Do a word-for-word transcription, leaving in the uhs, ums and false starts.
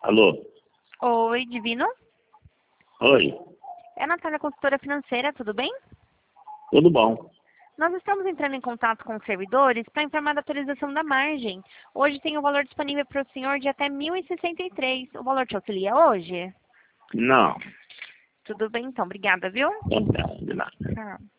Alô? Oi, Divino? Oi, É a Natália, consultora financeira, tudo bem? tudo bom? Nós estamos entrando em contato com os servidores para informar da atualização da margem. Hoje tem o valor disponível para o senhor de até mil e sessenta e três. O valor te auxilia hoje? Não, Tudo bem, então. Obrigada, viu? não, não, de nada. Tchau.